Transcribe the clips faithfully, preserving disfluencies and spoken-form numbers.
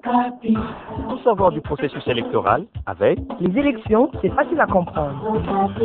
Tout savoir du processus électoral avec les élections, c'est facile à comprendre.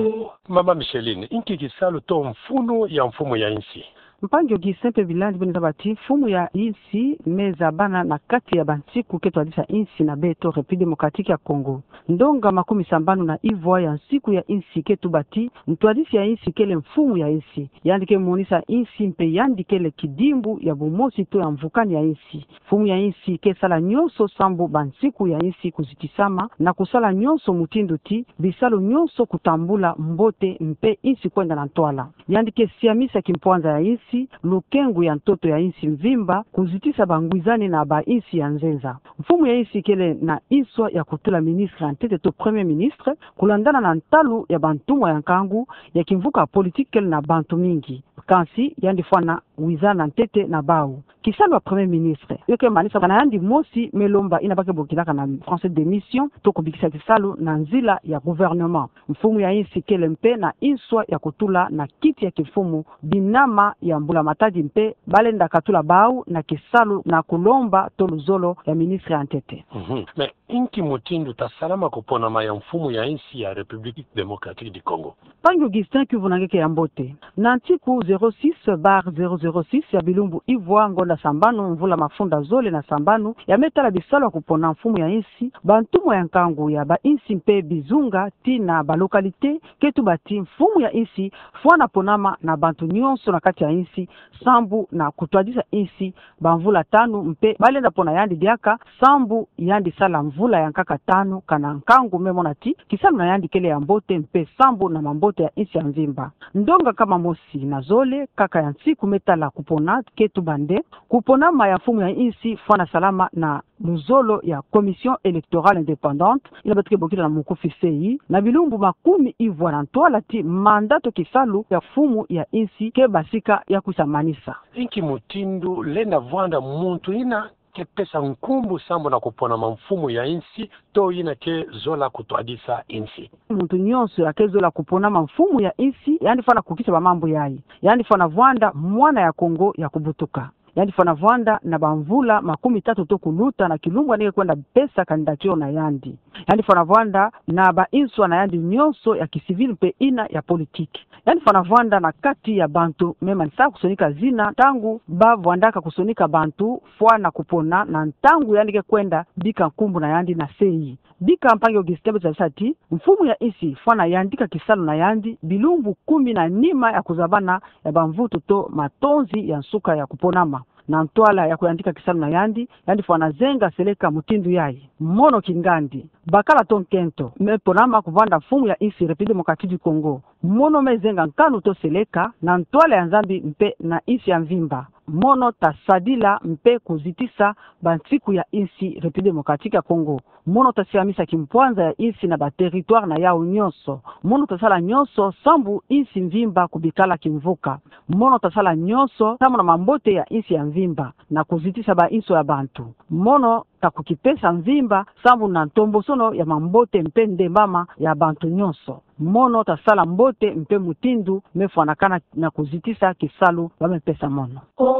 Mama Micheline, inki kisalo to mfuno ya mfumo ya insi. Mpango gisempe vilandi boniza bati mfumu ya insi meza bana na kati ya bansiku ketu adisa insi na beto Republique Democratique ya Congo. Ndonga makumi sambanu na ivwa ya siku ya insi ketu bati mtuadisi ya insi kele mfumu ya insi. Yandike monisa insi mpe yandikele kidimbu ya bumosi to ya mvukani ya insi. Mfumu ya insi ke sala nyonso sambu bansiku ya insi kuzitisama na kusala nyonso mutindo ti bisalo nyonso kutambula mbote mpe insi kwenda na ntwala. Yandike siamisa kimpwanza ya insi lukengu ya ntoto ya insi mvimba kuzitisa bangwizani na ba insi ya nzenza. Mfumu ya insi kele na iswa ya kutula ministre antete to premier ministre kulandana na ntalu ya bantumwa ya nkangu ya kimvuka politike na bantu mingi. Kansi yandi fwana wizana ntete na bau. Kisalo wa premier ministre yoke manisa kana yandi mosi melomba inabake bokilaka na français d'émission to kubikisa kisalo na nzila ya gouvernement. Mfumu ya insi kele mpe na iswa ya kutula na kiti ya kifumu binama ya mbula matadi mpe balenda katula bau na kisalo na kulomba toluzolo ya ministre antete. Mhm. Mm Me inki mutindu tasalama kupona ma ya mfumu ya insi ya République Démocratique du Congo. Pango Augustin kivunangeke ya mbote. Nantiku zero six bar zero zero six ya bilumbu ivwa ngonda sambanu mvula mafunda zole na sambanu ya metala bisalo kupona mfumu ya insi bantumo ya nkangu ya ba insi mpe bizunga tina ba lokalite ketu bati mfumu ya insi fwana ponama na bantu nyonso na kati ya insi sambu na kutwadisa insi bamvula tanu mpe balenda pona yandi diaka sambu yandi sala mvula ya nkaka tanu kana nkangu memonati kisalu na yandi kele ya mbote mpe sambu na mambote ya insi ya nzimba. Ndonga kama mosi na zole kaka ya nsiku metala kupona ketu bande kupona ma ya mfumu ya insi fwana salama na muzolo ya Commission électorale indépendante ila batike bokila na mukufi sei na bilumbu makumi ivwa na ntwala ti mandato kisalu ya fumu ya insi ke basika ya kusamanisa. Inki mutindu lenda vwanda muntu ina ke pesa nkumbu sambo na kupona mfumu ya insi to ina ke zola kutwadisa insi. Muntu nyonso ya ke zola kupona mfumu ya insi yani fana kukisa ba mambo yayi. Yani fana vwanda mwana ya Kongo ya kubutuka. Yani fana vwanda na bamvula makumi tatu to kuluta na kilungu anike kwenda pesa kandidatio na yandi. Yani fana vwanda na ba inswa na yandi nyonso ya kisivili mpe ina ya politiki. Yani fana vwanda na kati ya bantu mema nisa kusonika zina tangu ba vwandaka kusonika bantu fwa na kupona na tangu yandike kwenda bika nkumbu na yandi na sei. Bika mpange Augustin Bezalisati mfumu ya insi fwana yandika kisalo na yandi bilumbu kumi na nima ya kuzabana ya bamvuto to matonzi ya nsuka ya kuponama na ntwala ya kuyandika kisalo na yandi yandi fwana zenga seleka mutindu yai mono kingandi bakala tonkento meponama kuvanda mfumu ya insi République Démocratique du Congo mono mezenga nkanu to seleka na ntwala ya nzambi mpe na insi ya mvimba mono tasadila mpe kuzitisa bansiku ya insi République Démocratique ya Congo mono tasiamisa kimpwanza ya insi na ba territoire na yao nyonso mono tasala nyonso sambu insi mvimba kubikala kimvuka mono tasala nyonso tamu na mambote ya insi ya mvimba na kuzitisa ba inso ya bantu mono takukipesa mvimba sambu na ntombosono ya mambote mpe ndembama ya bantu nyonso mono tasala mbote mpe mutindu mefuanakana na kuzitisa kisalu bamepesa mono.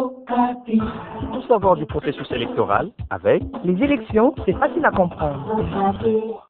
tout savoir du processus électoral avec les élections, c'est facile à comprendre.